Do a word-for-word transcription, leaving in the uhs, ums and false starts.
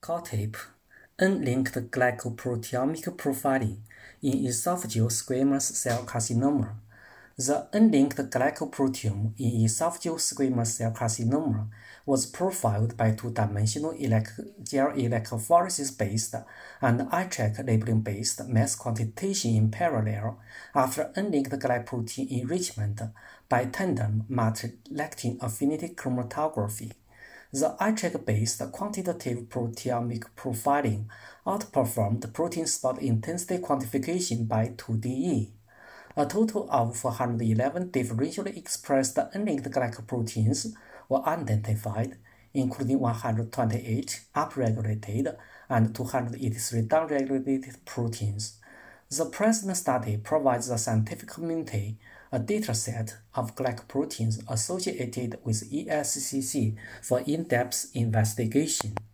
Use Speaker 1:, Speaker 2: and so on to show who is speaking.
Speaker 1: COTIP, unlinked glycoproteomic profiling in esophageal squamous cell carcinoma. The unlinked glycoproteome in esophageal squamous cell carcinoma was profiled by two-dimensional gel electrophoresis-based and eye-track labeling-based mass quantitation in parallel after unlinked glycoprotein enrichment by tandem multi-lectin affinity chromatography. The eye-track-based quantitative proteomic profiling outperformed protein spot intensity quantification by two D E. A total of four hundred eleven differentially expressed unlinked glycoproteins were identified, including one hundred twenty-eight upregulated and two hundred eighty-three downregulated proteins. The present study provides the scientific community a dataset of glycoproteins associated with E S C C for in-depth investigation.